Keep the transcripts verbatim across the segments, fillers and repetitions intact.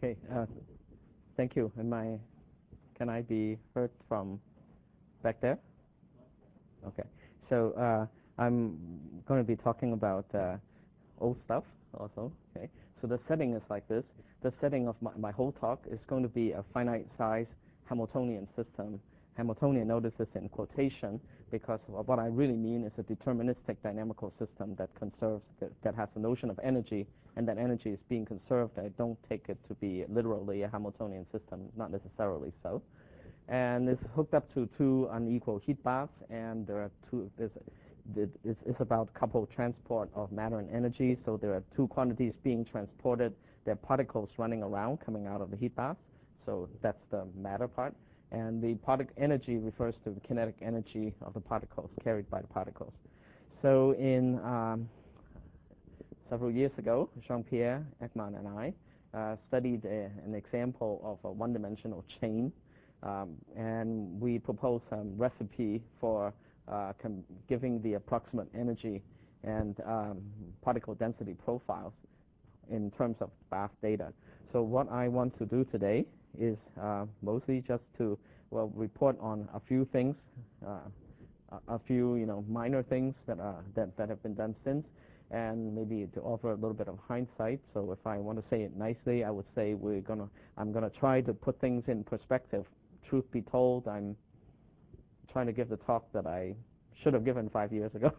Okay. Uh, thank you. Am I? Can I be heard from back there? Okay. So uh, I'm going to be talking about uh, old stuff also. Okay. So the setting is like this. The setting of my, my whole talk is going to be a finite size Hamiltonian system. Hamiltonian, notice this in quotation, because what I really mean is a deterministic dynamical system that conserves, that, that has the notion of energy, and that energy is being conserved. I don't take it to be literally a Hamiltonian system, not necessarily so. And it's hooked up to two unequal heat baths, and there are two, there's, it's, it's about coupled transport of matter and energy, so there are two quantities being transported. There are particles running around, coming out of the heat bath, so that's the matter part. And the particle energy refers to the kinetic energy of the particles carried by the particles. So in um, several years ago, Jean-Pierre Ekman and I uh, studied a, an example of a one-dimensional chain, um, and we proposed a recipe for uh, giving the approximate energy and um, particle density profiles in terms of bath data. So what I want to do today is uh, mostly just to, well, report on a few things, uh, a, a few, you know, minor things that, uh, that, that have been done since, and maybe to offer a little bit of hindsight. So if I want to say it nicely, I would say we're gonna, I'm gonna try to put things in perspective. Truth be told, I'm trying to give the talk that I should have given five years ago,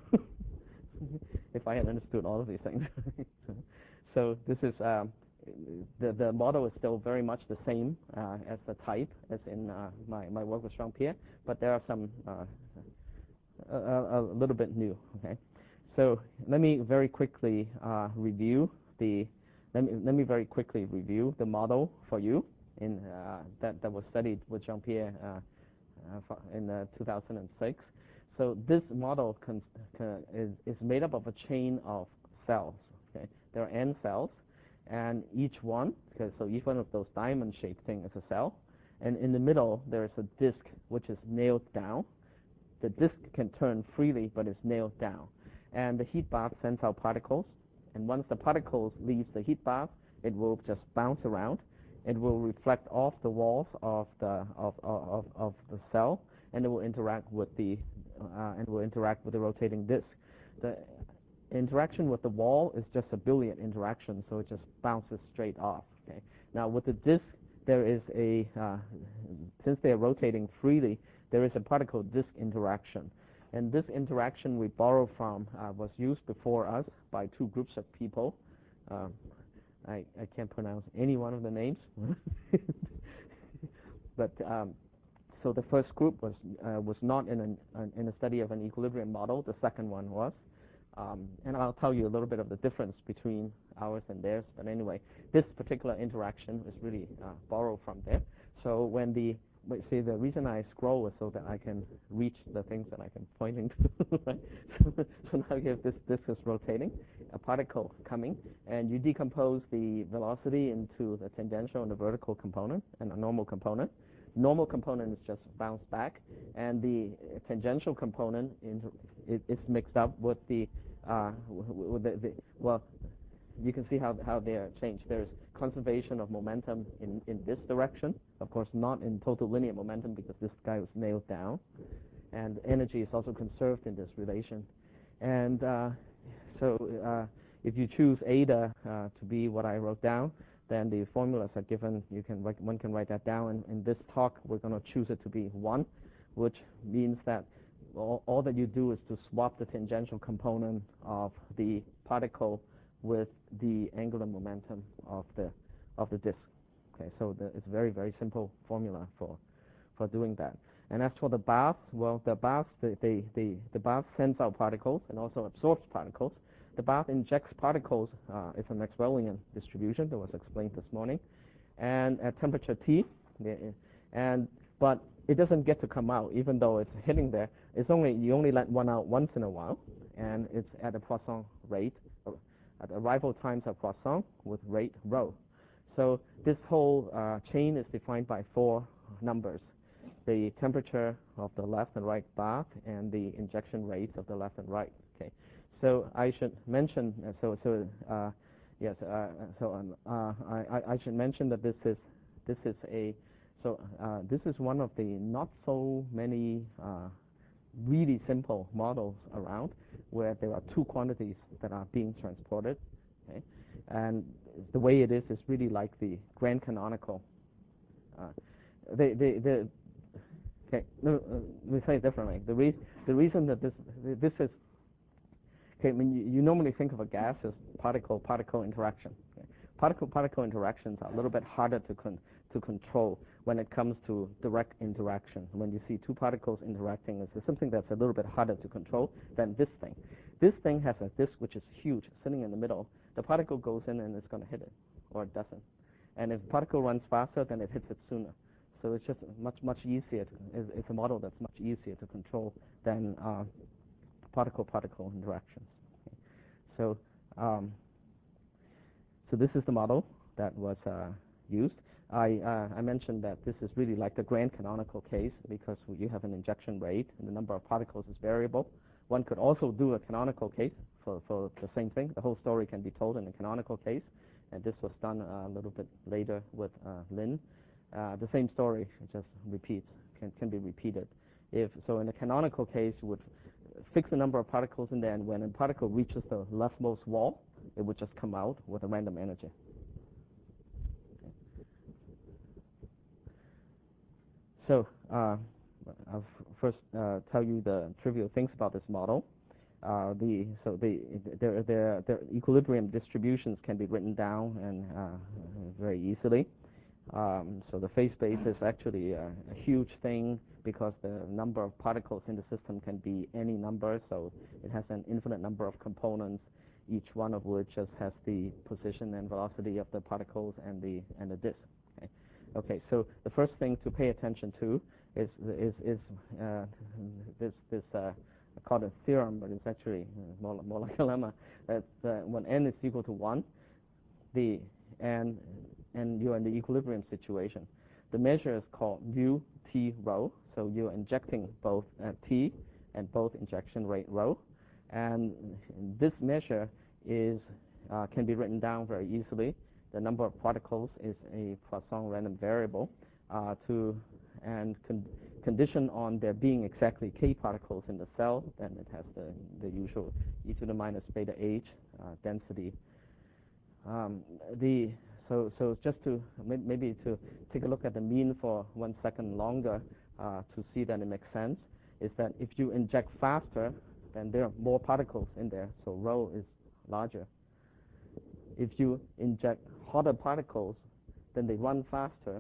if I had understood all of these things. So this is, um, the, the model is still very much the same uh, as the type as in uh, my, my work with Jean-Pierre, but there are some uh, a, a little bit new. Okay, so let me very quickly uh, review the let me let me very quickly review the model for you in uh, that that was studied with Jean-Pierre uh, uh, in uh, two thousand six. So this model con con is is made up of a chain of cells. Okay, there are n cells, and each one, okay, so each one of those diamond-shaped thing is a cell, and in the middle there is a disk which is nailed down. The disk can turn freely, but it's nailed down, and the heat bath sends out particles, and once the particles leave the heat bath, it will just bounce around. It will reflect off the walls of the of of of the cell, and it will interact with the uh, and will interact with the rotating disk. The interaction with the wall is just a billiard interaction, so it just bounces straight off. Okay. Now with the disk, there is a uh, since they are rotating freely, there is a particle-disk interaction, and this interaction we borrow from uh, was used before us by two groups of people. Um, I I can't pronounce any one of the names, but um, so the first group was uh, was not in an, an in a study of an equilibrium model. The second one was. Um, and I'll tell you a little bit of the difference between ours and theirs. But anyway, this particular interaction is really uh, borrowed from there. So when the, see, the reason I scroll is so that I can reach the things that I can pointing to. Right? so, so now you have this disk is rotating, a particle coming, and you decompose the velocity into the tangential and the vertical component and a normal component. Normal component is just bounce back, and the tangential component in, it, it's mixed up with the, uh, with the, the, well, you can see how, how they are changed. There's conservation of momentum in, in this direction, of course not in total linear momentum because this guy was nailed down, and energy is also conserved in this relation. And uh, so uh, if you choose eta uh, to be what I wrote down, then the formulas are given. You can write, one can write that down. And in this talk, we're going to choose it to be one, which means that all, all that you do is to swap the tangential component of the particle with the angular momentum of the of the disk. Okay, so the, it's a very very simple formula for for doing that. And as for the bath, well, the bath the the the, the bath sends out particles and also absorbs particles. The bath injects particles. Uh, it's a Maxwellian distribution that was explained this morning, and at temperature T, and but it doesn't get to come out, even though it's hitting there. It's only you only let one out once in a while, and it's at a Poisson rate, at arrival times of Poisson with rate rho. So this whole uh, chain is defined by four numbers: the temperature of the left and right bath, and the injection rates of the left and right. Okay. So I should mention, uh, so, so uh, Yes. Uh, so um, uh, I, I should mention that this is this is a so uh, this is one of the not so many uh, really simple models around where there are two quantities that are being transported. Okay, and the way it is is really like the grand canonical. Uh, the the the okay. No, uh, let me say it differently. The re the reason that this this is okay, I mean, you, you normally think of a gas as particle-particle interaction. Okay? Particle-particle interactions are a little bit harder to con to control when it comes to direct interaction. When you see two particles interacting, it's something that's a little bit harder to control than this thing. This thing has a disk which is huge, sitting in the middle. The particle goes in and it's going to hit it, or it doesn't. And if the particle runs faster, then it hits it sooner. So it's just much, much easier. To, it's, it's a model that's much easier to control than uh, particle-particle interactions. Okay. So, um, so this is the model that was uh, used. I, uh, I mentioned that this is really like the grand canonical case because you have an injection rate and the number of particles is variable. One could also do a canonical case for, for the same thing. The whole story can be told in a canonical case, and this was done uh, a little bit later with uh, Lin. Uh, the same story just repeats, can, can be repeated. If so, in a canonical case, you would fix the number of particles in there, and when a particle reaches the leftmost wall, it would just come out with a random energy. Okay. So uh, I'll first uh, tell you the trivial things about this model. Uh, the so the their their their equilibrium distributions can be written down and uh, very easily. Um, so the phase space is actually a, a huge thing because the number of particles in the system can be any number, so it has an infinite number of components, each one of which just has the position and velocity of the particles and the and the disk. Okay, okay. So the first thing to pay attention to is is is uh, this this uh, I call it a theorem, but it's actually more more like a lemma. That uh, when n is equal to one, the and and you're in the equilibrium situation. The measure is called mu t rho. So you're injecting both uh, t and both injection rate rho, and this measure is uh, can be written down very easily. The number of particles is a Poisson random variable uh, to and con condition on there being exactly k particles in the cell. Then it has the the usual e to the minus beta h uh, density. Um, the so so just to maybe to take a look at the mean for one second longer uh, to see that it makes sense is that if you inject faster, then there are more particles in there, so rho is larger. If you inject hotter particles, then they run faster,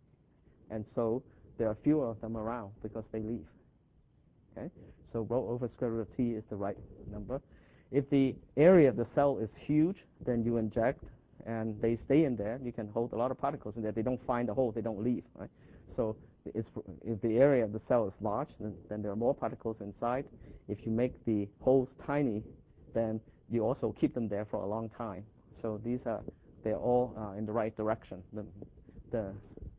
and so there are fewer of them around because they leave. Okay, so rho over square root of t is the right number. If the area of the cell is huge, then you inject and they stay in there. You can hold a lot of particles in there. They don't find a hole. They don't leave. Right? So it's, if the area of the cell is large, then, then there are more particles inside. If you make the holes tiny, then you also keep them there for a long time. So these are they're all uh, in the right direction. The, the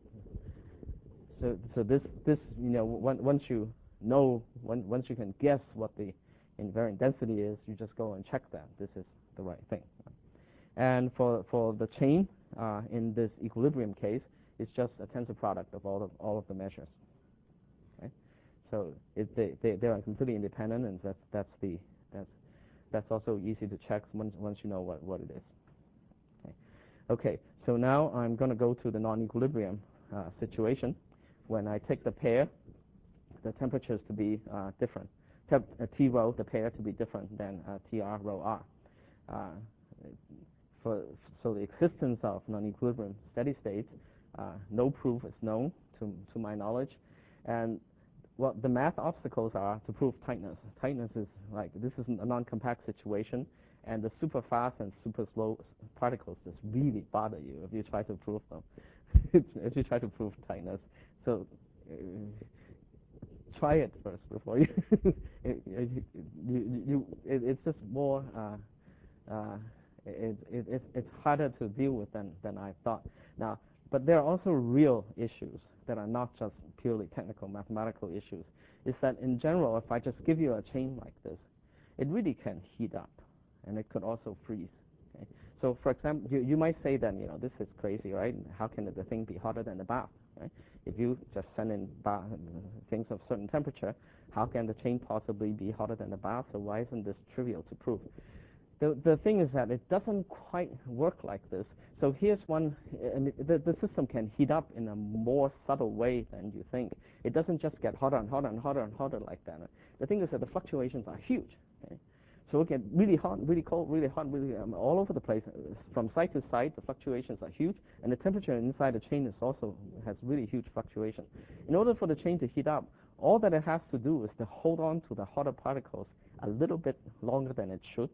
so so this this you know when, once you know when, once you can guess what the invariant density is, you just go and check that this is the right thing. And for for the chain uh, in this equilibrium case, it's just a tensor product of all of all of the measures. Okay, so it, they they they are completely independent, and that's that's the that's that's also easy to check once once you know what what it is. Okay, okay. So now I'm going to go to the non-equilibrium uh, situation when I take the pair, the temperatures to be uh, different. Temp uh, T rho, the pair to be different than uh, T r rho r. Uh, for, so the existence of non-equilibrium steady states, uh, no proof is known to, to my knowledge. And what the math obstacles are to prove tightness. Tightness is like, this is a non-compact situation, and the super fast and super slow particles just really bother you if you try to prove them, if you try to prove tightness. So uh, try it first before you, it, it, you, you it, it's just more, uh, uh, it, it, it, it's harder to deal with than, than I thought. Now, but there are also real issues that are not just purely technical mathematical issues. Is that in general, if I just give you a chain like this, it really can heat up, and it could also freeze. Okay? So, for example, you, you might say then, you know, this is crazy, right? How can the thing be hotter than the bath, right? If you just send in bath, things of certain temperature, how can the chain possibly be hotter than the bath? So why isn't this trivial to prove? The, the thing is that it doesn't quite work like this. So here's one, and the, the system can heat up in a more subtle way than you think. It doesn't just get hotter and hotter and hotter and hotter like that. The thing is that the fluctuations are huge. Okay? So it gets really hot, really cold, really hot, really um, all over the place. From site to site, the fluctuations are huge, and the temperature inside the chain is also has really huge fluctuation. In order for the chain to heat up, all that it has to do is to hold on to the hotter particles a little bit longer than it should,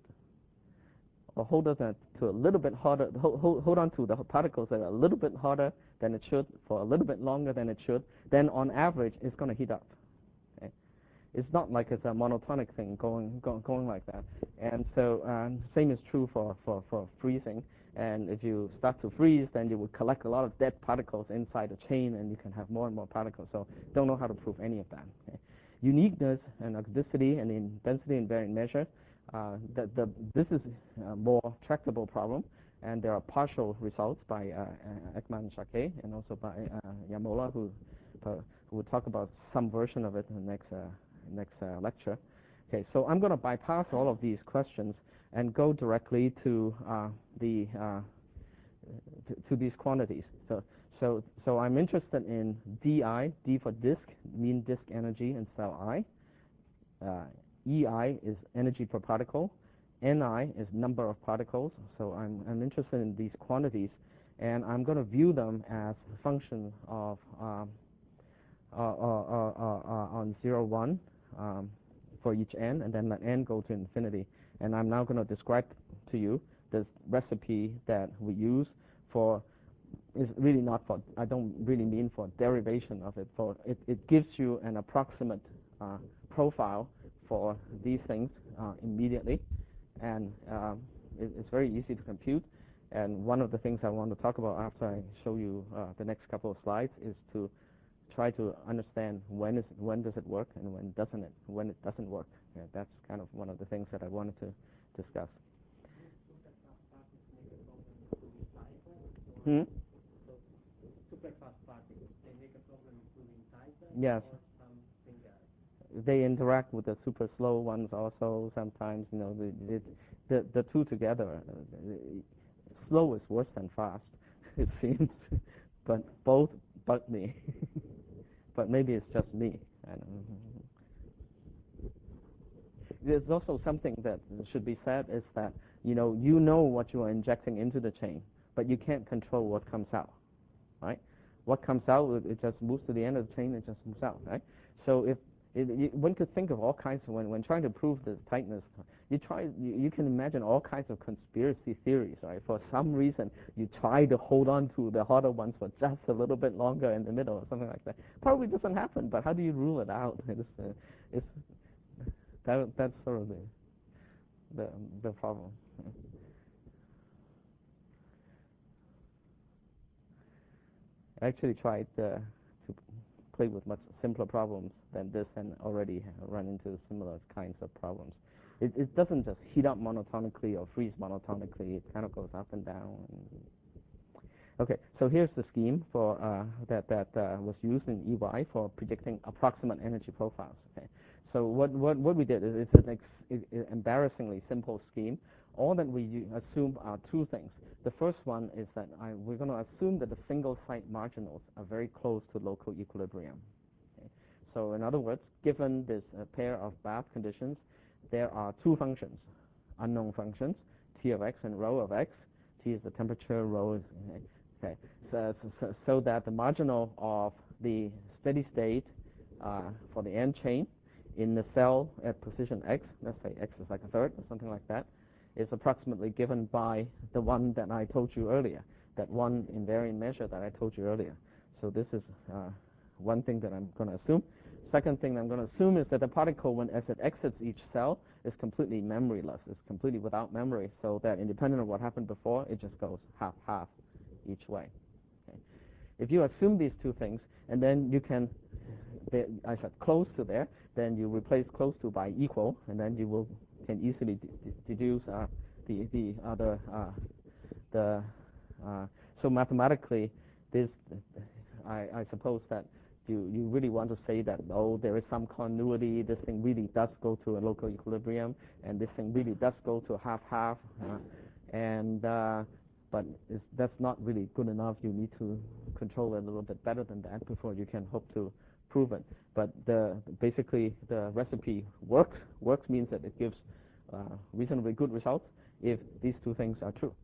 or hold on to a little bit hotter, hold, hold, hold on to the particles that are a little bit hotter than it should for a little bit longer than it should. Then, on average, it's going to heat up. It's not like it's a monotonic thing going going, going like that. And so um, same is true for, for, for freezing. And if you start to freeze, then you will collect a lot of dead particles inside the chain, and you can have more and more particles. So don't know how to prove any of that. Okay. Uniqueness and acidity and in density invariant measure, uh, the, the, this is a more tractable problem. And there are partial results by uh, Ekman and Jacquet, and also by uh, Yamola, who, uh, who will talk about some version of it in the next uh, next uh, lecture. Okay, so I'm going to bypass all of these questions and go directly to uh, the uh, to, to these quantities. So, so, so I'm interested in di, d for disk, mean disk energy in cell I. Uh, ei is energy per particle. Ni is number of particles. So I'm I'm interested in these quantities, and I'm going to view them as a function of um, uh, uh, uh, uh, on zero one. Um, for each n, and then let n go to infinity. And I'm now going to describe to you this recipe that we use for, is really not for, I don't really mean for derivation of it, for it, it gives you an approximate uh, profile for these things uh, immediately, and um, it, it's very easy to compute. And one of the things I want to talk about after I show you uh, the next couple of slides is to try to understand when is when does it work and when doesn't it when it doesn't work. Yeah, that's kind of one of the things that I wanted to discuss. Hmm? Yes. They interact with the super slow ones also sometimes. You know, the the, the two together. Uh, slow is worse than fast, it seems, but both bug me. But maybe it's just me. I don't know. There's also something that should be said is that, you know, you know what you are injecting into the chain, but you can't control what comes out, right? What comes out, it just moves to the end of the chain, it just moves out, right? So if it, you, one could think of all kinds of, when, when trying to prove the tightness, you try, you, you can imagine all kinds of conspiracy theories, right? For some reason, you try to hold on to the hotter ones for just a little bit longer in the middle or something like that. Probably doesn't happen, but how do you rule it out? It's, uh, it's, that, that's sort of the, the, the problem. I actually tried uh, to play with much simpler problems than this and already run into similar kinds of problems. It, it doesn't just heat up monotonically or freeze monotonically. It kind of goes up and down. Okay, so here's the scheme for uh, that that uh, was used in E Y for predicting approximate energy profiles. Okay, so what what what we did is it's an ex embarrassingly simple scheme. All that we assume are two things. The first one is that I, we're going to assume that the single site marginals are very close to local equilibrium. Okay? So in other words, given this uh, pair of bath conditions, there are two functions, unknown functions, T of x and rho of x. T is the temperature, rho is, okay. So, so, so that the marginal of the steady state uh, for the end chain in the cell at position x, let's say x is like a third or something like that, is approximately given by the one that I told you earlier, that one invariant measure that I told you earlier. So this is uh, one thing that I'm going to assume. Second thing I'm going to assume is that the particle, when as it exits each cell, is completely memoryless. It's completely without memory, so that independent of what happened before, it just goes half-half each way. Okay. If you assume these two things, and then you can, I said close to there, then you replace close to by equal, and then you will can easily deduce uh, the the other uh, the uh, so mathematically, this I, I suppose that you, you really want to say that, oh, there is some continuity, this thing really does go to a local equilibrium, and this thing really does go to half-half, uh, and uh, but it's, that's not really good enough. You need to control it a little bit better than that before you can hope to prove it. But the, basically, the recipe works. Works means that it gives uh, reasonably good results if these two things are true.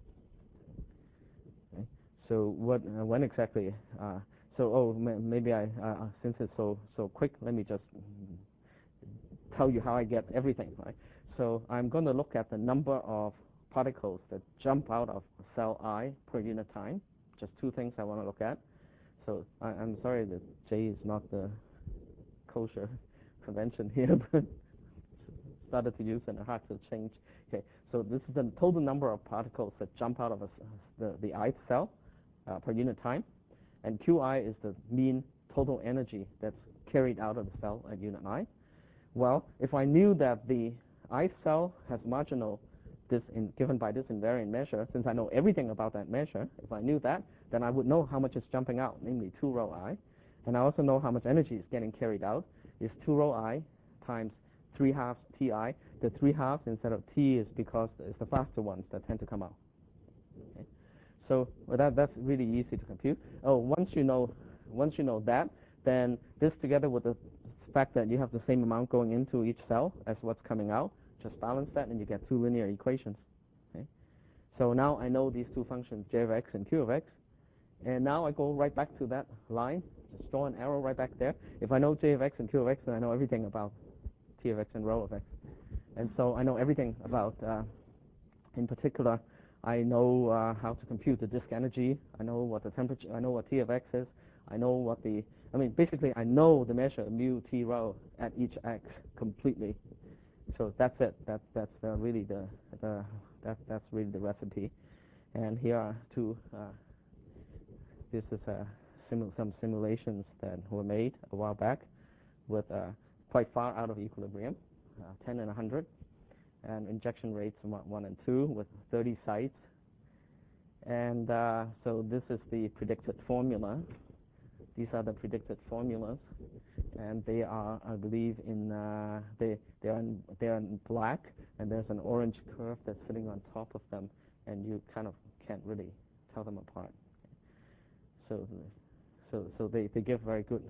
Okay. So what, uh, when exactly? Uh, so oh, maybe I, uh, since it's so so quick, let me just tell you how I get everything. Right. So I'm going to look at the number of particles that jump out of cell I per unit time. Just two things I want to look at. So I, I'm sorry that J is not the kosher convention here, but started to use and hard to change. Okay, so this is the total number of particles that jump out of a, the, the ith cell uh, per unit time, and Qi is the mean total energy that's carried out of the cell at unit I. Well, if I knew that the ith cell has marginal this in, given by this invariant measure, since I know everything about that measure, if I knew that, then I would know how much is jumping out, namely two rho I. And I also know how much energy is getting carried out. Is two rho I times three halves Ti. The three halves instead of T is because it's the faster ones that tend to come out. Okay. So well, that, that's really easy to compute. Oh, once you know, once you know that, then this together with the fact that you have the same amount going into each cell as what's coming out, just balance that and you get two linear equations. Okay. So now I know these two functions, j of x and q of x. And now I go right back to that line, just draw an arrow right back there. If I know j of x and q of x, then I know everything about t of x and rho of x. And so I know everything about, uh, in particular, I know uh, how to compute the disk energy. I know what the temperature, I know what t of x is. I know what the, I mean, basically I know the measure mu t rho at each x completely. So that's it. That's that's uh, really the the that that's really the recipe. And here are two. Uh, this is uh, simu some simulations that were made a while back with uh, quite far out of equilibrium, uh, ten and one hundred, and injection rates one and two with thirty sites. And uh, so this is the predicted formula. These are the predicted formulas. And they are, I believe, in uh, they they are in, they are in black, and there's an orange curve that's sitting on top of them, and you kind of can't really tell them apart. So, so so they, they give very good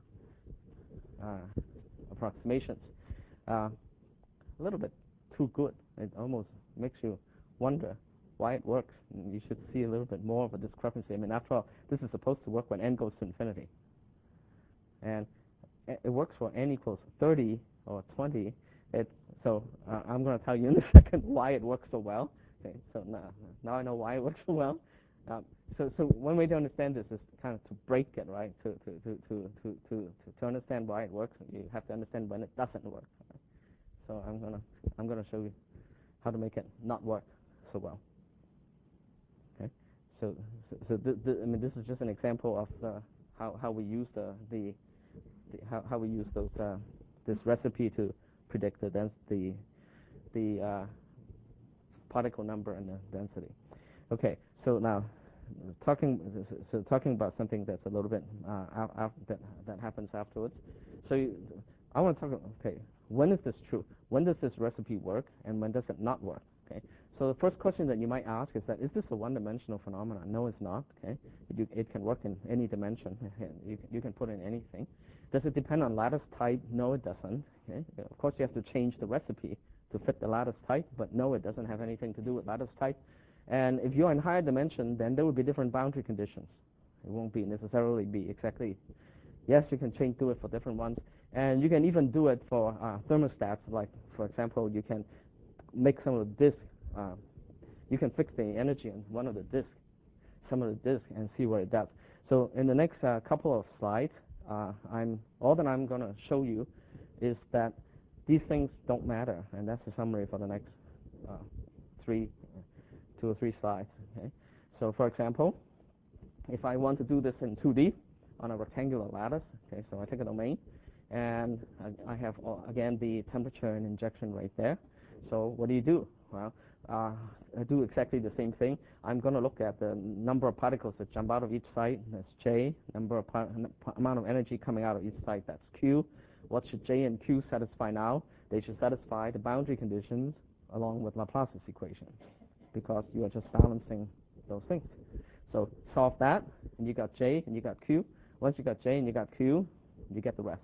uh, uh, approximations. Uh, a little bit too good. It almost makes you wonder why it works. And you should see a little bit more of a discrepancy. I mean, after all, this is supposed to work when n goes to infinity, and it works for n equals thirty or twenty. It, so uh, I'm going to tell you in a second why it works so well. Okay, so now, now I know why it works so well. Um, so, so one way to understand this is kind of to break it, right? To to to to to to, to understand why it works, you have to understand when it doesn't work. Right? So I'm gonna I'm gonna show you how to make it not work so well. Okay. So so, so the, the, I mean, this is just an example of uh, how how we use the the The, how, how we use those uh, this recipe to predict the dens the the uh, particle number and the density. Okay, so now talking so talking about something that's a little bit uh, af that that happens afterwards. So you, I want to talk about, okay, when is this true? When does this recipe work, and when does it not work? Okay. So the first question that you might ask is that, is this a one-dimensional phenomenon? No, it's not. Okay. It, it can work in any dimension. You, you can put in anything. Does it depend on lattice type? No, it doesn't. Okay. Of course, you have to change the recipe to fit the lattice type, but no, it doesn't have anything to do with lattice type. And if you're in higher dimension, then there will be different boundary conditions. It won't be necessarily be exactly. Yes, you can change do it for different ones, and you can even do it for uh, thermostats. Like, for example, you can make some of the disk. Uh, you can fix the energy on one of the disks, some of the disk, and see what it does. So in the next uh, couple of slides, uh, I'm all that I'm going to show you is that these things don't matter, and that's the summary for the next uh, three, two or three slides. Okay. So, for example, if I want to do this in two D on a rectangular lattice, okay, so I take a domain, and I, I have uh, again the temperature and injection rate there. So what do you do? Well, uh, do exactly the same thing. I'm going to look at the number of particles that jump out of each site. That's J. Number of amount of energy coming out of each site. That's Q. What should J and Q satisfy now? They should satisfy the boundary conditions along with Laplace's equation, because you are just balancing those things. So solve that, and you got J and you got Q. Once you got J and you got Q, you get the rest.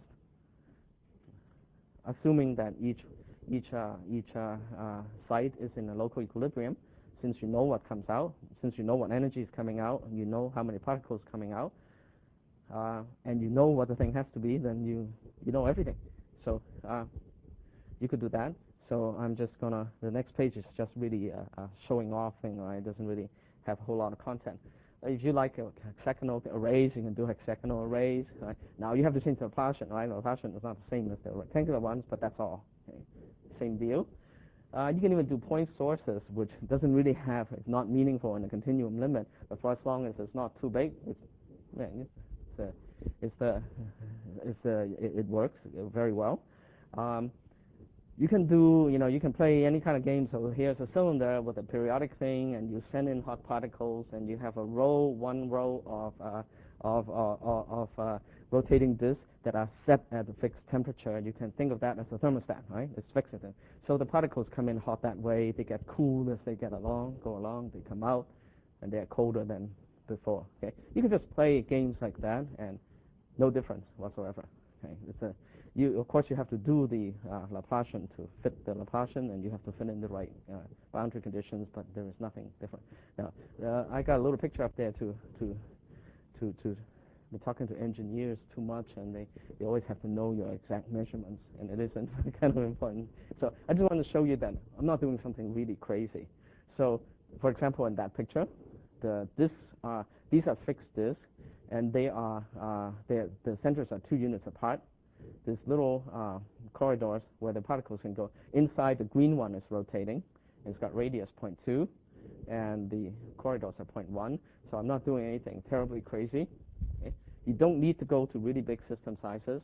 Assuming that each each uh, each uh, uh, site is in a local equilibrium, since you know what comes out, since you know what energy is coming out, and you know how many particles coming out, uh, and you know what the thing has to be, then you you know everything. So uh, you could do that. So I'm just gonna. The next page is just really a, a showing off thing, right? It doesn't really have a whole lot of content. If you like uh, hexagonal arrays, you can do hexagonal arrays. Right? Now you have to change the Laplacian, right? The Laplacian is not the same as the rectangular ones, but that's all. Okay? Same deal. Uh, you can even do point sources, which doesn't really have, it's not meaningful in the continuum limit, but for as long as it's not too big, it's, yeah, it's, uh, it's the, it's the, it, it works very well. Um, You can do, you know, you can play any kind of game. So here's a cylinder with a periodic thing, and you send in hot particles, and you have a row, one row of uh, of uh, of uh, rotating disks that are set at a fixed temperature. You can think of that as a thermostat, right? It's fixed. So the particles come in hot that way. They get cool as they get along, go along. They come out, and they're colder than before. Okay, you can just play games like that, and no difference whatsoever. Okay, it's a You, of course, you have to do the uh, Laplacian to fit the Laplacian, and you have to fit in the right uh, boundary conditions, but there is nothing different. Now, uh, I got a little picture up there to to to to. We're talking to engineers too much, and they, they always have to know your exact measurements, and it isn't kind of important. So I just want to show you that I'm not doing something really crazy. So, for example, in that picture, the this uh, these are fixed disks, and they are uh, the centers are two units apart. These little uh, corridors where the particles can go. Inside, the green one is rotating. It's got radius zero point two, and the corridors are zero point one. So I'm not doing anything terribly crazy. Okay? You don't need to go to really big system sizes.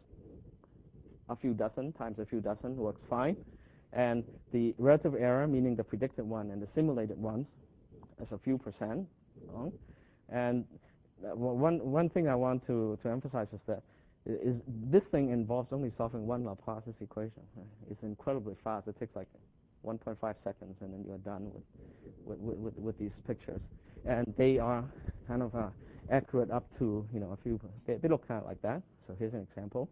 A few dozen times a few dozen works fine. And the relative error, meaning the predicted one and the simulated ones, is a few percent long. And one one thing I want to, to emphasize is that is this thing involves only solving one Laplace's equation. Right? It's incredibly fast. It takes like one point five seconds, and then you're done with with, with, with, with these pictures. And they are kind of uh, accurate up to, you know, a few, they, they look kind of like that. So here's an example.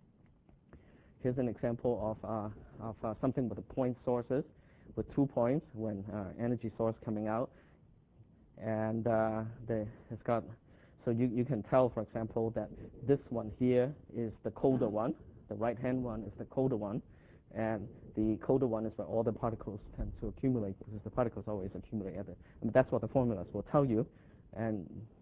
Here's an example of, uh, of uh, something with the point sources, with two points when uh, energy source coming out. And uh, they, it's got, so you, you can tell, for example, that this one here is the colder one. The right-hand one is the colder one. And the colder one is where all the particles tend to accumulate, because the particles always accumulate at it. And that's what the formulas will tell you. And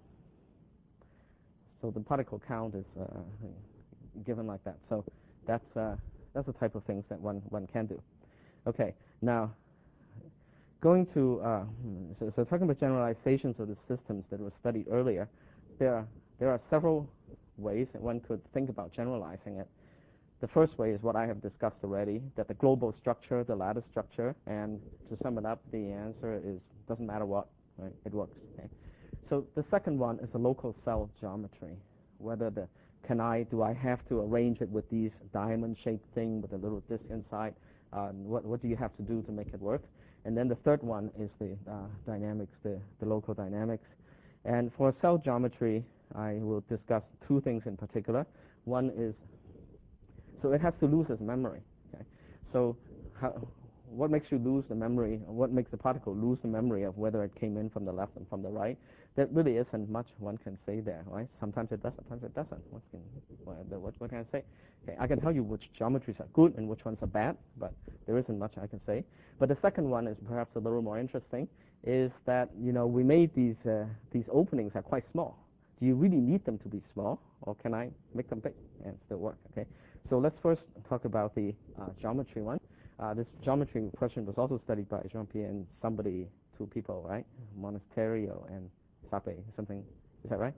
so the particle count is uh, given like that. So that's, uh, that's the type of things that one, one can do. Okay, now going to, uh, so, so talking about generalizations of the systems that were studied earlier, there are, there are several ways that one could think about generalizing it. The first way is what I have discussed already, that the global structure, the lattice structure, and to sum it up, the answer is doesn't matter what, right? It works. Okay? So the second one is the local cell geometry. Whether the can I do I have to arrange it with these diamond-shaped thing with a little disk inside? Uh, what what do you have to do to make it work? And then the third one is the uh, dynamics, the the local dynamics. And for cell geometry, I will discuss two things in particular. One is, so it has to lose its memory. Okay? So how, what makes you lose the memory, what makes the particle lose the memory of whether it came in from the left and from the right? There really isn't much one can say there, right? Sometimes it does, sometimes it doesn't. What can, what, what can I say? Okay, I can tell you which geometries are good and which ones are bad, but there isn't much I can say. But the second one is perhaps a little more interesting, is that, you know, we made these, uh, these openings are quite small. Do you really need them to be small, or can I make them big and still work? Okay. So let's first talk about the uh, geometry one. Uh, this geometry question was also studied by Jean-Pierre and somebody, two people, right? Monasterio and Sape, something. Is that right?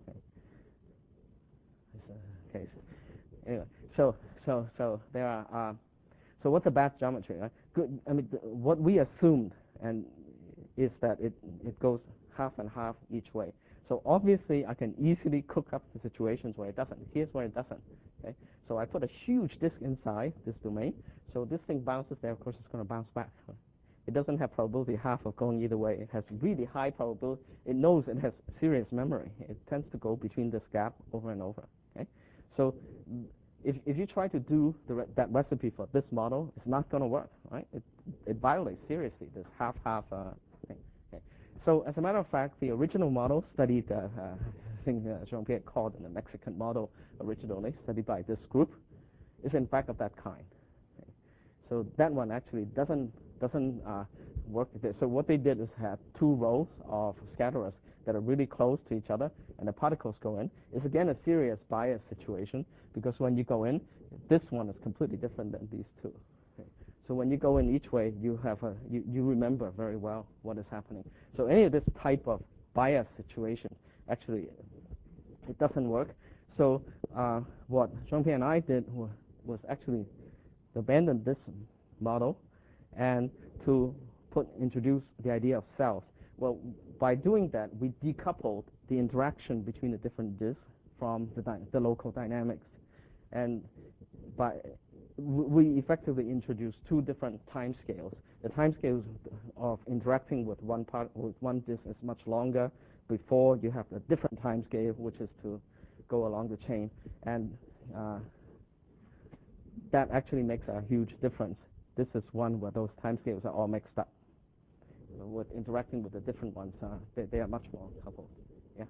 Okay. So, anyway, so so so there are. Uh, so what's a bad geometry? Right? Good. I mean, th what we assumed, and is that it, it goes half and half each way. So obviously, I can easily cook up the situations where it doesn't. Here's where it doesn't. Okay? So I put a huge disk inside this domain. So this thing bounces there. Of course, it's going to bounce back. It doesn't have probability half of going either way. It has really high probability. It knows it has serious memory. It tends to go between this gap over and over. Okay? So if, if you try to do the re that recipe for this model, it's not going to work. Right? It, it violates seriously this half-half uh, thing. Okay? So as a matter of fact, the original model studied, uh, uh, I think uh, Jean-Pierre called it the Mexican model originally, studied by this group, is in fact of that kind. Okay? So that one actually doesn't doesn't uh, work. So what they did is have two rows of scatterers that are really close to each other, and the particles go in. It's again a serious bias situation, because when you go in, this one is completely different than these two. Okay? So when you go in each way, you have a you, you remember very well what is happening. So any of this type of bias situation, actually, it doesn't work. So uh, what Jean-Pierre and I did was, was actually abandon this model and to put introduce the idea of cells. Well, by doing that, we decoupled the interaction between the different disks from the, the local dynamics, and by we effectively introduced two different time scales. The time scales of interacting with one part with one disk is much longer. Before, you have a different time scale, which is to go along the chain, and uh, that actually makes a huge difference. This is one where those time scales are all mixed up. With interacting with the different ones, uh, they, they are much more coupled. Yeah.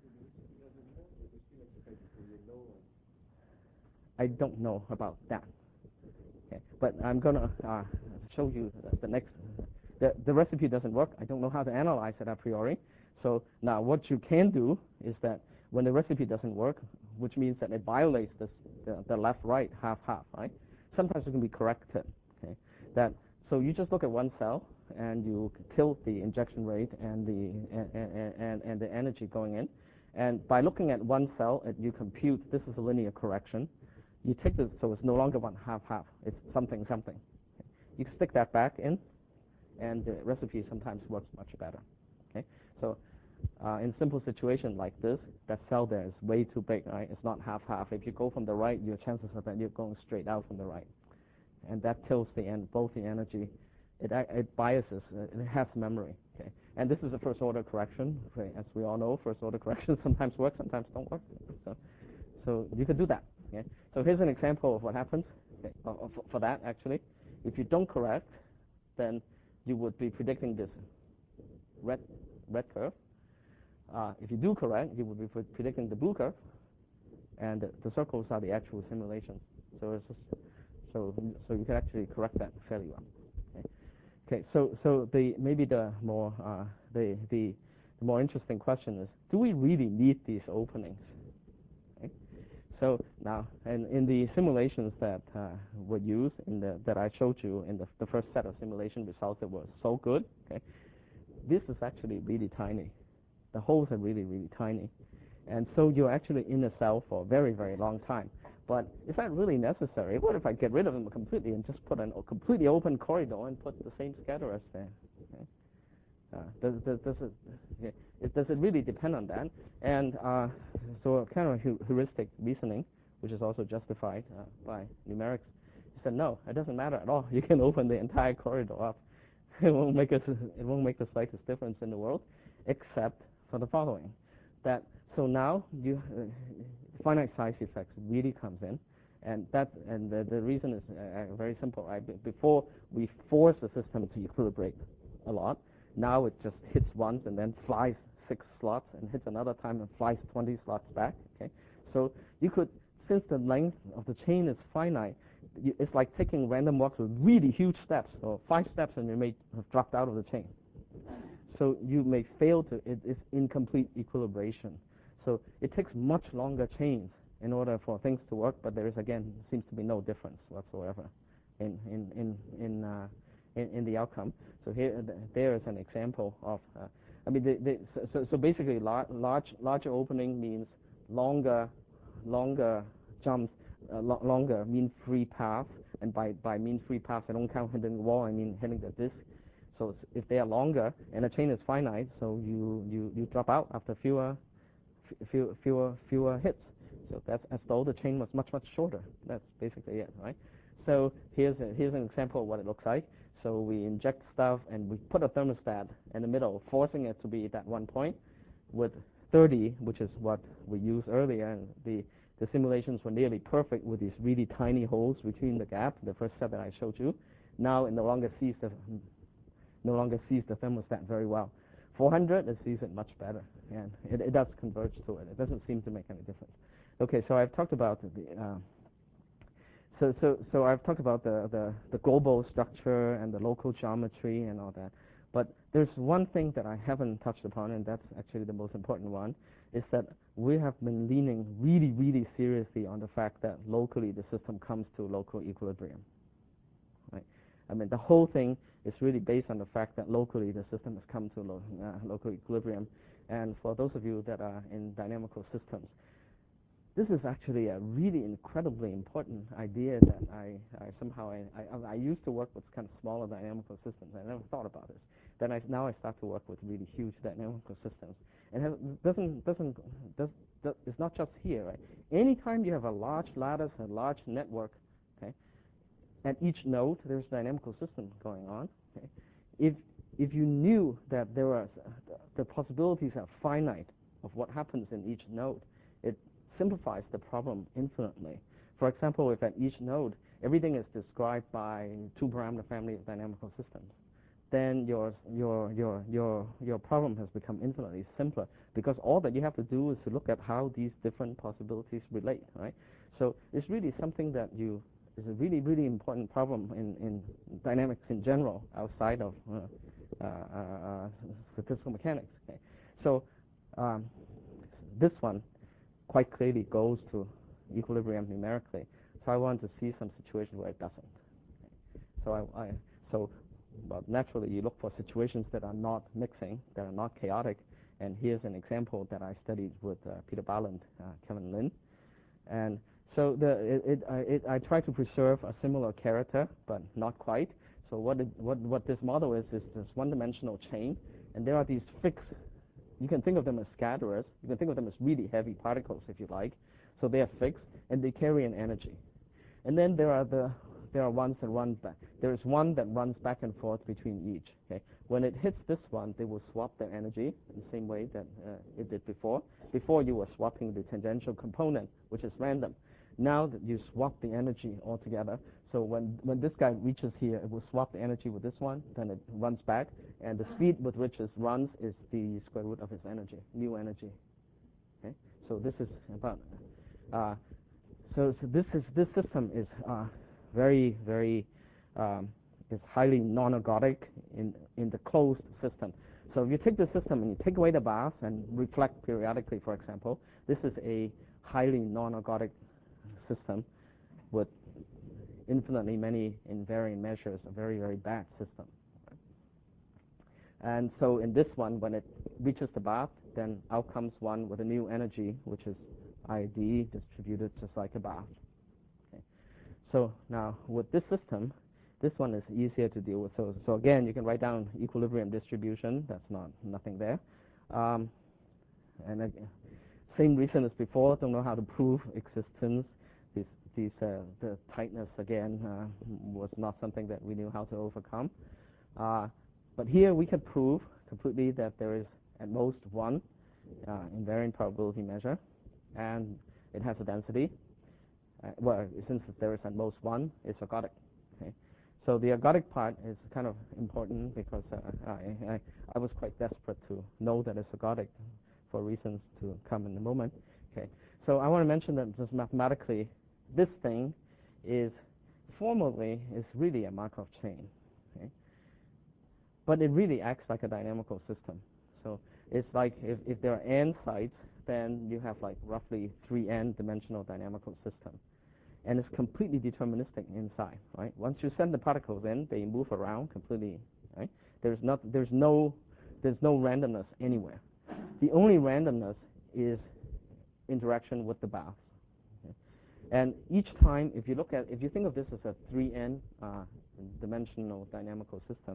I don't know about that. Okay. But I'm going to uh, show you the, the next. The, the recipe doesn't work. I don't know how to analyze it a priori. So now what you can do is that when the recipe doesn't work, which means that it violates this, the, the left-right half-half, right? Sometimes it can be corrected. Okay. That so you just look at one cell and you tilt the injection rate and the and, and, and the energy going in, and by looking at one cell, you compute this is a linear correction. You take this, so it's no longer one half-half. It's something something. Okay. You stick that back in, and the recipe sometimes works much better. Okay. So uh, in simple situation like this, that cell there is way too big, right? It's not half-half. If you go from the right, your chances are that you're going straight out from the right. And that tilts the end, both the energy. It, it biases. It has memory. Okay, and this is a first-order correction. Okay? As we all know, first-order corrections sometimes work, sometimes don't work. So, so you could do that. Okay? So here's an example of what happens okay, for, for that. Actually, if you don't correct, then you would be predicting this red red curve. Uh, if you do correct, you would be predicting the blue curve, and the, the circles are the actual simulations. So it's just So, so you can actually correct that fairly well. Okay. Okay. So, so the maybe the more uh, the, the the more interesting question is: do we really need these openings? Okay. So now, and in the simulations that uh, were used in the that I showed you in the the first set of simulation results that were so good. Okay. This is actually really tiny. The holes are really really tiny, and so you're actually in a cell for a very very long time. But is that really necessary? What if I get rid of them completely and just put an, a completely open corridor and put the same scatterers there? Okay. Uh, does, does, does, it, okay. it, does it really depend on that? And uh, so kind of a heuristic reasoning, which is also justified uh, by numerics, he said, no, it doesn't matter at all. You can open the entire corridor up. It won't make us, it won't make the slightest difference in the world, except for the following: that so now you uh, finite size effects really comes in, and that and the, the reason is uh, very simple. Right? Before we force the system to equilibrate a lot, now it just hits once and then flies six slots and hits another time and flies twenty slots back. Okay, so you could, since the length of the chain is finite, it's like taking random walks with really huge steps, or five steps, and you may have dropped out of the chain. So you may fail to, it is incomplete equilibration. So it takes much longer chains in order for things to work, but there is, again, seems to be no difference whatsoever in in in in, uh, in, in the outcome. So here, there is an example of, uh, I mean, the, the, so, so basically, lar large larger opening means longer longer jumps, uh, lo longer mean free path, and by by mean free path, I don't count hitting the wall, I mean hitting the disk. So if they are longer and the chain is finite, so you, you, you drop out after fewer, fewer, fewer, fewer hits. So that's as though the chain was much, much shorter. That's basically it, right? So here's, a, here's an example of what it looks like. So we inject stuff and we put a thermostat in the middle, forcing it to be at one point with thirty, which is what we used earlier. And the, the simulations were nearly perfect with these really tiny holes between the gap, the first step that I showed you. Now it no longer sees the, no longer sees the thermostat very well. four hundred, it sees it much better, and it, it does converge to it. It doesn't seem to make any difference. Okay, so I've talked about the, uh, so so so I've talked about the, the the global structure and the local geometry and all that. But there's one thing that I haven't touched upon, and that's actually the most important one, is that we have been leaning really, really seriously on the fact that locally the system comes to local equilibrium. Right? I mean, the whole thing is really based on the fact that locally the system has come to lo uh, local equilibrium. And for those of you that are in dynamical systems, this is actually a really incredibly important idea that I, I somehow, I, I, I used to work with kind of smaller dynamical systems. I never thought about this. Then I, now I start to work with really huge dynamical systems. And has, doesn't, doesn't, does, does, it's not just here, right? Anytime you have a large lattice, a large network, okay, at each node there's dynamical system going on. Okay? If, if you knew that there was, uh, the possibilities are finite of what happens in each node, it simplifies the problem infinitely. For example, if at each node everything is described by two-parameter family of dynamical systems, then your your your your your problem has become infinitely simpler, because all that you have to do is to look at how these different possibilities relate, right? So it's really something that you is a really really important problem in in dynamics in general, outside of uh, uh, uh, statistical mechanics. Okay? So um, this one quite clearly goes to equilibrium numerically. So I want to see some situation where it doesn't. Okay. So I, I so well, naturally you look for situations that are not mixing, that are not chaotic. And here's an example that I studied with uh, Peter Balint, uh, Kevin Lin. And so the it, it, I, it I try to preserve a similar character, but not quite. So what it, what what this model is is this one-dimensional chain, and there are these fixed. You can think of them as scatterers. You can think of them as really heavy particles, if you like. So they are fixed, and they carry an energy. And then there are the there are ones that run back. There is one that runs back and forth between each. Okay. When it hits this one, they will swap their energy in the same way that uh, it did before. Before you were swapping the tangential component, which is random. Now that you swap the energy altogether, so when, when this guy reaches here, it will swap the energy with this one, then it runs back, and the speed with which it runs is the square root of its energy, new energy. Okay, so this is about. Uh, so, so this is this system is uh, very very um, is highly non-ergodic in in the closed system. So if you take the system and you take away the bath and reflect periodically, for example, this is a highly non-ergodic system with infinitely many invariant measures, a very, very bad system. And so in this one, when it reaches the bath, then out comes one with a new energy, which is I D distributed just like a bath. Okay. So now with this system, this one is easier to deal with. So, so again, you can write down equilibrium distribution. That's not nothing there. Um, and again, same reason as before. Don't know how to prove existence. These, these, uh, the tightness again uh, was not something that we knew how to overcome. Uh, but here we can prove completely that there is at most one uh, invariant probability measure, and it has a density. Uh, well, since there is at most one, it's ergodic. Okay? So the ergodic part is kind of important because uh, I, I, I was quite desperate to know that it's ergodic for reasons to come in a moment. Okay. So I want to mention that just mathematically, this thing is formally is really a Markov chain. Okay? But it really acts like a dynamical system. So it's like if, if there are n sites, then you have like roughly three n dimensional dynamical system. And it's completely deterministic inside, right? Once you send the particles in, they move around completely, right? There's not, there's no, there's no randomness anywhere. The only randomness is interaction with the baths. Okay? And each time, if you look at, if you think of this as a three n uh, dimensional dynamical system,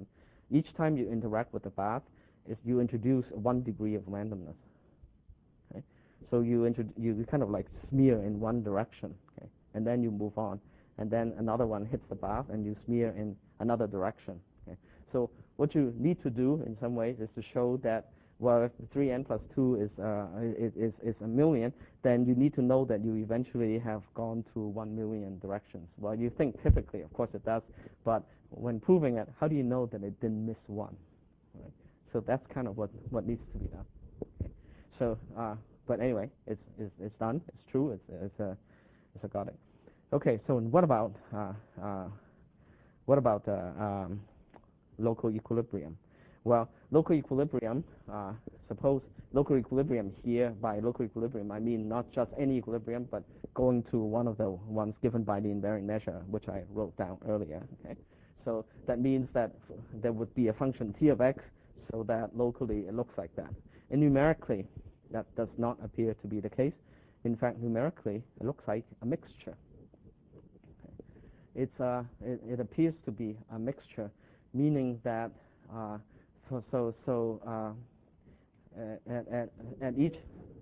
each time you interact with the bath, is you introduce one degree of randomness. Okay? So you, you kind of like smear in one direction, okay? And then you move on. And then another one hits the bath, and you smear in another direction. Okay? So what you need to do in some ways is to show that, well, if three n plus two is, uh, is, is a million, then you need to know that you eventually have gone through one million directions. Well, you think typically, of course it does, but when proving it, how do you know that it didn't miss one? Right? So that's kind of what, what needs to be done. Okay? So, uh, but anyway, it's, it's, it's done. It's true. It's, it's, a, it's a Goddard. Okay, so what about, uh, uh, what about uh, um, local equilibrium? Well, local equilibrium, uh, suppose local equilibrium here, by local equilibrium, I mean not just any equilibrium, but going to one of the ones given by the invariant measure, which I wrote down earlier. Okay? So that means that there would be a function t of x, so that locally it looks like that. And numerically, that does not appear to be the case. In fact, numerically, it looks like a mixture. Okay? It's, uh, it, it appears to be a mixture, meaning that uh, So, so, so uh, at, at, at each.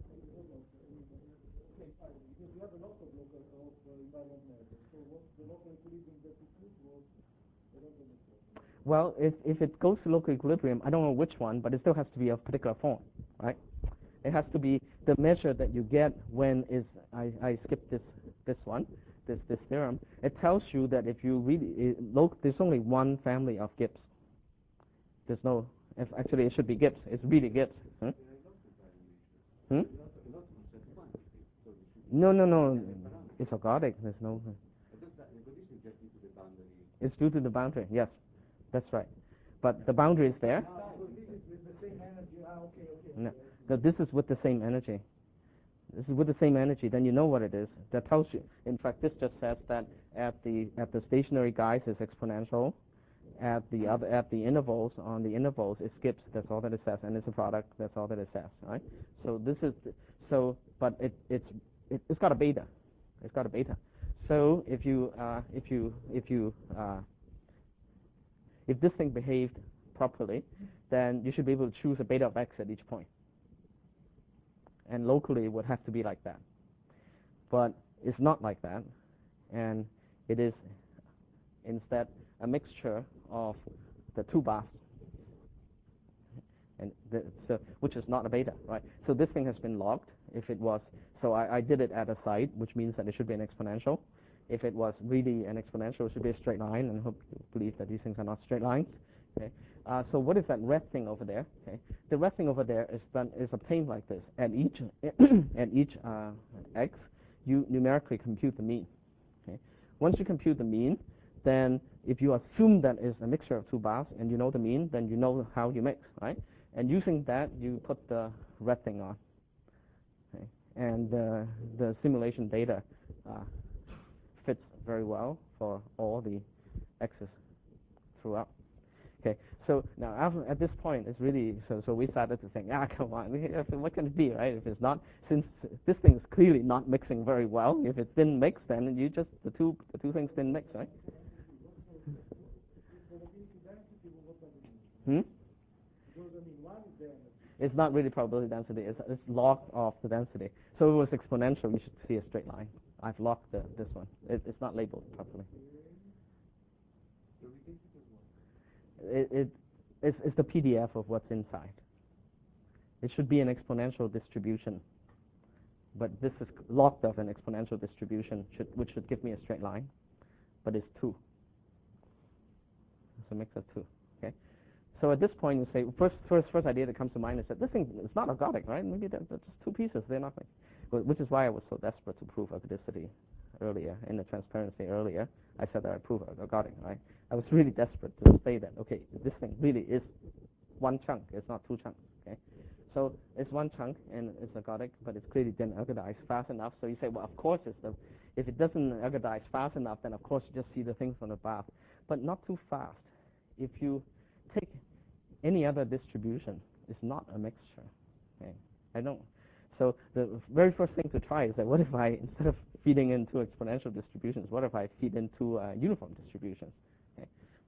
Well, if, if it goes to local equilibrium, I don't know which one, but it still has to be of particular form, right? It has to be the measure that you get when is, I, I skipped this, this one, this, this theorem. It tells you that if you really, it, there's only one family of Gibbs. There's no, if actually it should be Gibbs. It's really Gibbs. Hmm? Hmm? No, no, no. It's ergodic. There's no. It's due to the boundary. Yes, that's right. But the boundary is there. No, no, this is with the same energy. This is with the same energy. Then you know what it is. That tells you. In fact, this just says that at the at the stationary guys is exponential. At the other, at the intervals, on the intervals, it skips. That's all that it says, and it's a product. That's all that it says, right? So this is so, but it it's it, it's got a beta. It's got a beta. So if you uh, if you if you uh, if this thing behaved properly, then you should be able to choose a beta of x at each point. And locally, it would have to be like that. But it's not like that, and it is instead a mixture of the two baths, and the, so, which is not a beta, right? So this thing has been logged. If it was, so I, I did it at a site, which means that it should be an exponential. If it was really an exponential, it should be a straight line, and I hope you believe that these things are not straight lines. Okay. Uh, so what is that red thing over there? Okay. The red thing over there is done is obtained like this. At each at each uh, x, you numerically compute the mean. Okay. Once you compute the mean, then if you assume that is a mixture of two baths and you know the mean, then you know how you mix, right? And using that, you put the red thing on. Okay. And uh, the simulation data uh, fits very well for all the x's throughout. Okay, so now after, at this point, it's really, so, so we started to think, ah, come on, what can it be, right? If it's not, since this thing is clearly not mixing very well, if it didn't mix, then you just, the two, the two things didn't mix, right? Hmm? It's not really probability density, it's, it's log of the density. So if it was exponential, you should see a straight line. I've logged the, this one. It, it's not labeled properly. It, it, it's, it's the P D F of what's inside. It should be an exponential distribution, but this is logged of an exponential distribution, should, which should give me a straight line, but it's two. It's a mix of two. Okay. So at this point, you say first, first, first idea that comes to mind is that this thing is not ergodic, right? Maybe they're, they're just two pieces. They're nothing. But, which is why I was so desperate to prove ergodicity earlier in the transparency earlier. I said that I prove ergodic, right? I was really desperate to say that okay, this thing really is one chunk. It's not two chunks. Okay. So it's one chunk and it's ergodic, but it's clearly didn't ergodize fast enough. So you say, well, of course, it's the, if it doesn't ergodize fast enough, then of course you just see the things from the bath, but not too fast. If you take any other distribution, it's not a mixture. Okay, I don't. So the very first thing to try is that what if I, instead of feeding into exponential distributions, what if I feed into uh, uniform distributions? Okay.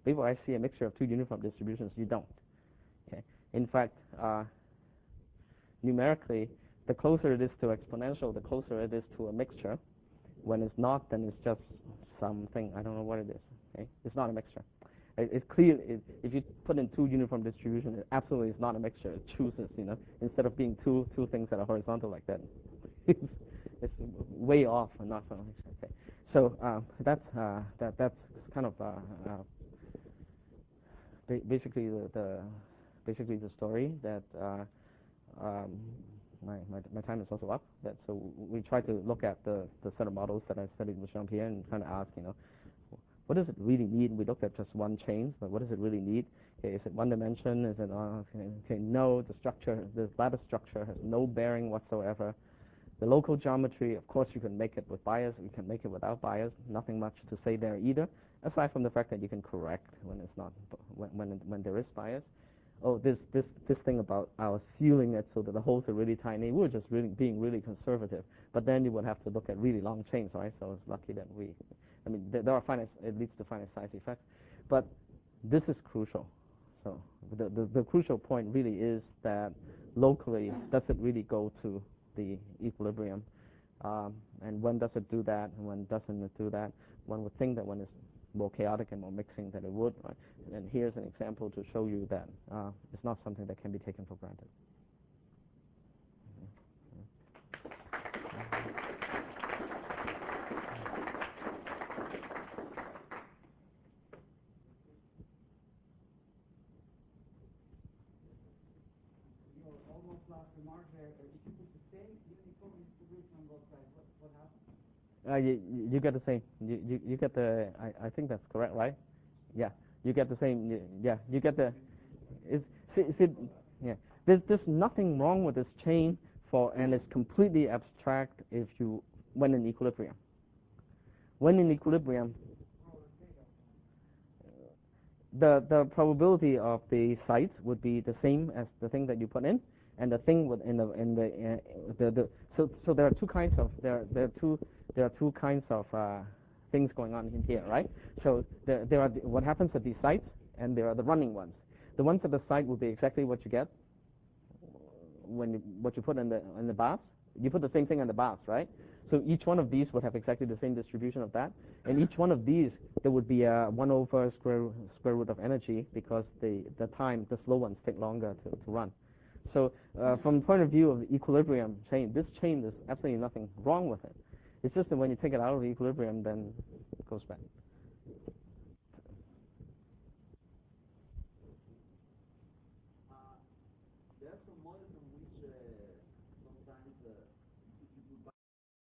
Before I see a mixture of two uniform distributions, you don't. Okay. In fact, uh, numerically, the closer it is to exponential, the closer it is to a mixture. When it's not, then it's just something, I don't know what it is. Okay? It's not a mixture. It, it's clear, it, if you put in two uniform distributions, it absolutely is not a mixture. It chooses, you know, instead of being two two things that are horizontal like that. it's, it's way off and not so mixture. Okay. So uh, that's, uh, that, that's kind of uh, uh, ba basically the, the, basically the story that uh, um, My, my, my time is also up. That, so we try to look at the, the set of models that I studied with Jean-Pierre and kind of ask, you know, what does it really need? We looked at just one chain, but what does it really need? Okay, is it one dimension? Is it, uh, okay, okay, no, the structure, the lattice structure has no bearing whatsoever. The local geometry, of course, you can make it with bias, you can make it without bias. Nothing much to say there either, aside from the fact that you can correct when it's not, when, when, when there is bias. Oh, this this this thing about our sealing it so that the holes are really tiny. We're just really being really conservative. But then you would have to look at really long chains, right? So it's lucky that we, I mean, there, there are finite. It leads to finite size effects, but this is crucial. So the, the the crucial point really is that locally, does it really go to the equilibrium, um, and when does it do that, and when doesn't it do that? One would think that when it's more chaotic and more mixing than it would, right? And here's an example to show you that uh, it's not something that can be taken for granted. Your almost last remark there, if you put the same uniform distribution on both sides, what, what happens? Uh, you, you get the same. You, you, you get the, I, I think that's correct, right? Yeah, you get the same. Yeah, you get the, it's, see, see, yeah. There's, there's nothing wrong with this chain for, and it's completely abstract if you, when in equilibrium. When in equilibrium, the, the probability of the site would be the same as the thing that you put in, and the thing would in the in the uh, the, the so so there are two kinds of there there are two there are two kinds of uh, things going on in here, right? So there there are the, what happens at these sites, and there are the running ones. The ones at the site will be exactly what you get when you, what you put in the in the baths. You put the same thing in the baths, right? So each one of these would have exactly the same distribution of that, and each one of these there would be a one over square square root of energy because the the time the slow ones take longer to, to run. So uh, from the point of view of the equilibrium chain, this chain there's absolutely nothing wrong with it. It's just that when you take it out of the equilibrium, then it goes back.